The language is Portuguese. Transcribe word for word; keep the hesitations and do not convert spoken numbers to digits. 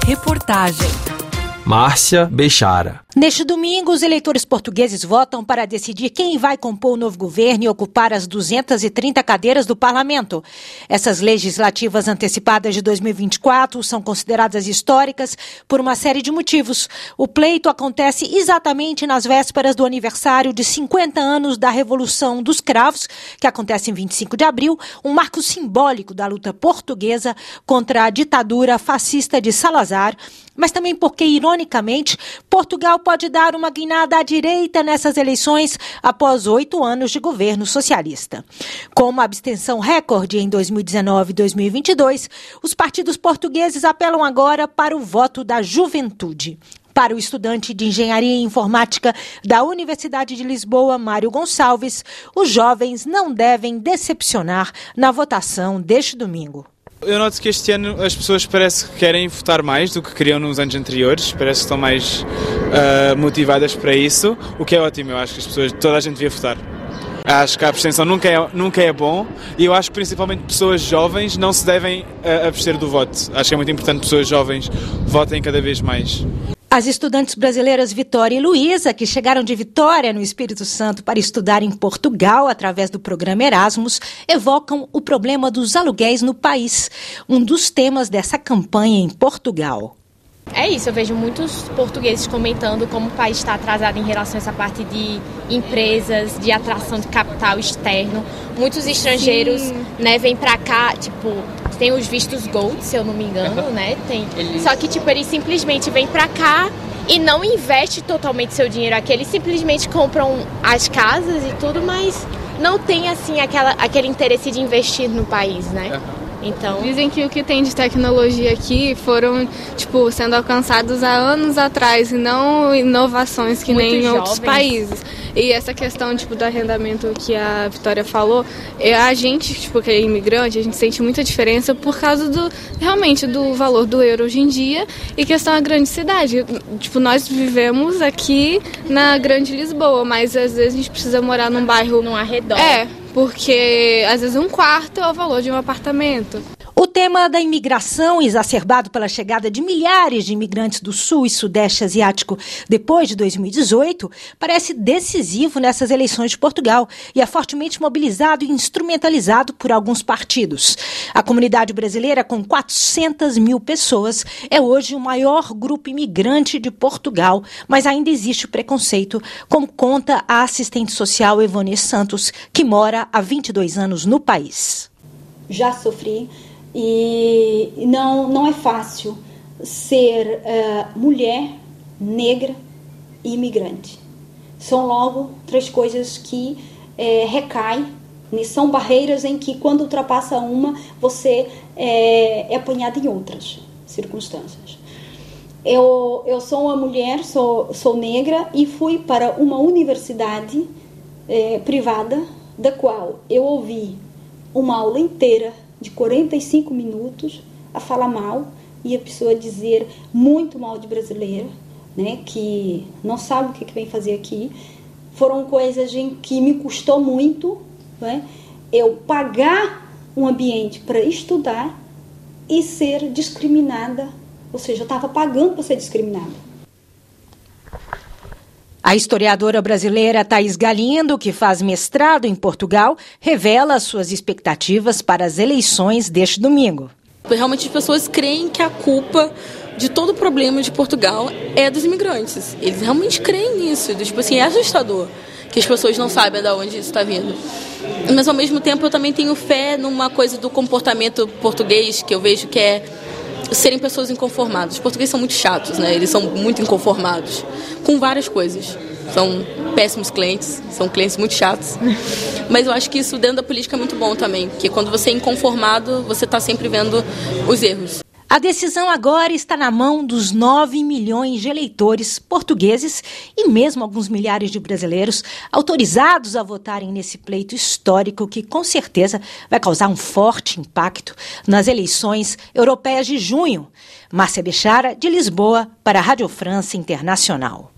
Reportagem Márcia Bechara. Neste domingo, os eleitores portugueses votam para decidir quem vai compor o novo governo e ocupar as duzentas e trinta cadeiras do parlamento. Essas legislativas antecipadas de dois mil e vinte e quatro são consideradas históricas por uma série de motivos. O pleito acontece exatamente nas vésperas do aniversário de cinquenta anos da Revolução dos Cravos, que acontece em vinte e cinco de abril, um marco simbólico da luta portuguesa contra a ditadura fascista de Salazar, mas também porque, ironicamente, Portugal pode dar uma guinada à direita nessas eleições após oito anos de governo socialista. Com uma abstenção recorde em dois mil e dezenove e dois mil e vinte e dois, os partidos portugueses apelam agora para o voto da juventude. Para o estudante de Engenharia Informática da Universidade de Lisboa, Mário Gonçalves, os jovens não devem decepcionar na votação deste domingo. Eu noto que este ano as pessoas parece que querem votar mais do que queriam nos anos anteriores, parece que estão mais uh, motivadas para isso, o que é ótimo. Eu acho que as pessoas, toda a gente devia votar. Acho que a abstenção nunca é, nunca é bom e eu acho que principalmente pessoas jovens não se devem uh, abster do voto. Acho que é muito importante que pessoas jovens votem cada vez mais. As estudantes brasileiras Vitória e Luísa, que chegaram de Vitória, no Espírito Santo, para estudar em Portugal através do programa Erasmus, evocam o problema dos aluguéis no país, um dos temas dessa campanha em Portugal. É isso, eu vejo muitos portugueses comentando como o país está atrasado em relação a essa parte de empresas, de atração de capital externo. Muitos estrangeiros, né, vêm para cá, tipo, tem os vistos Gold, se eu não me engano, né? Tem. Só que, tipo, eles simplesmente vêm para cá e não investem totalmente seu dinheiro aqui. Eles simplesmente compram as casas e tudo, mas não tem, assim, aquela, aquele interesse de investir no país, né? Então... Dizem que o que tem de tecnologia aqui foram, tipo, sendo alcançados há anos atrás e não inovações que nem em outros países. E essa questão, tipo, do arrendamento que a Vitória falou, é, a gente, tipo, que é imigrante, a gente sente muita diferença por causa do, realmente, do valor do euro hoje em dia e questão da grande cidade. Tipo, nós vivemos aqui na grande Lisboa, mas às vezes a gente precisa morar num bairro... Num arredor. É, porque às vezes um quarto é o valor de um apartamento. O tema da imigração, exacerbado pela chegada de milhares de imigrantes do Sul e Sudeste Asiático depois de dois mil e dezoito, parece decisivo nessas eleições de Portugal e é fortemente mobilizado e instrumentalizado por alguns partidos. A comunidade brasileira, com quatrocentas mil pessoas, é hoje o maior grupo imigrante de Portugal, mas ainda existe preconceito, como conta a assistente social Evone Santos, que mora há vinte e dois anos no país. Já sofri. E não, não é fácil ser uh, mulher, negra e imigrante. São logo três coisas que é, recaem, né? São barreiras em que quando ultrapassa uma, você é, é apanhado em outras circunstâncias. Eu, eu sou uma mulher, sou, sou negra e fui para uma universidade é, privada, da qual eu ouvi uma aula inteira de quarenta e cinco minutos a falar mal e a pessoa dizer muito mal de brasileiro, né, que não sabe o que, que vem fazer aqui. Foram coisas em que me custou muito, né, eu pagar um ambiente para estudar e ser discriminada, ou seja, eu estava pagando para ser discriminada. A historiadora brasileira Thaís Galindo, que faz mestrado em Portugal, revela suas expectativas para as eleições deste domingo. Realmente as pessoas creem que a culpa de todo o problema de Portugal é dos imigrantes. Eles realmente creem nisso. Tipo assim, é assustador que as pessoas não sabem de onde isso está vindo. Mas ao mesmo tempo eu também tenho fé numa coisa do comportamento português que eu vejo que é serem pessoas inconformadas. Os portugueses são muito chatos, né? Eles são muito inconformados com várias coisas. São péssimos clientes, são clientes muito chatos. Mas eu acho que isso dentro da política é muito bom também, porque quando você é inconformado, você está sempre vendo os erros. A decisão agora está na mão dos nove milhões de eleitores portugueses e mesmo alguns milhares de brasileiros autorizados a votarem nesse pleito histórico que, com certeza, vai causar um forte impacto nas eleições europeias de junho. Márcia Bechara, de Lisboa, para a Rádio França Internacional.